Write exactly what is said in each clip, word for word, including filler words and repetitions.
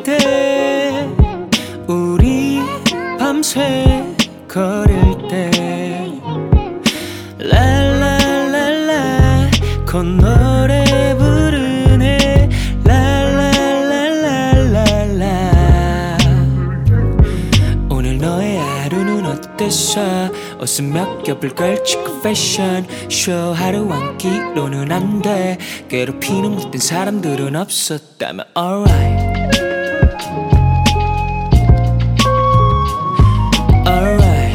때 우리 밤새 걸을 때 랄랄랄라 콧노래 부르네 랄랄랄랄라 오늘 너의 하루는 어땠어 옷은 몇 겹을 걸치고 패션 쇼 하루 한 끼로는 안 돼 괴롭히는 못된 사람들은 없었다면 alright alright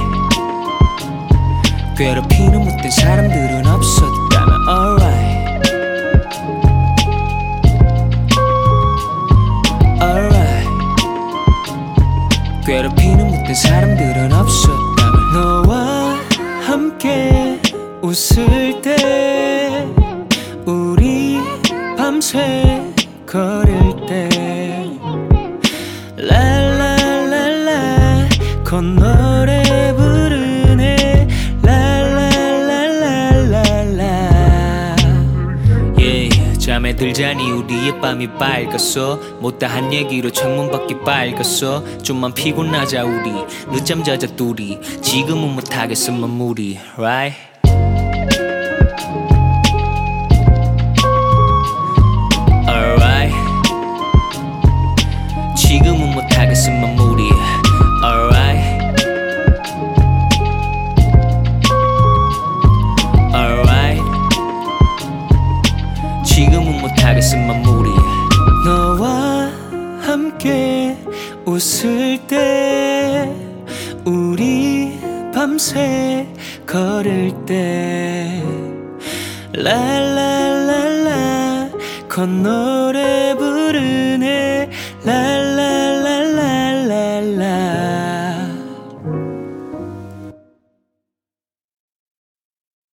괴롭히는 못된 사람들은 없었다면 alright alright 괴롭히는 못된 사람들은 없었다면 너와 함께 웃을 때 우리 밤새 걸을 때 랄랄랄라 콧노래 부르네 랄랄랄랄라 yeah, 잠에 들자니 우리의 밤이 밝았어 못다한 얘기로 창문 밖이 빨갛어 좀만 피곤하자 우리 늦잠 자자 둘이 지금은 못하겠어 마무리 right? 지금은 못하겠어 마무리 alright alright 지금은 못하겠어 마무리 너와 함께 웃을 때 우리 밤새 걸을 때 랄랄랄라 콧노래 부르네 랄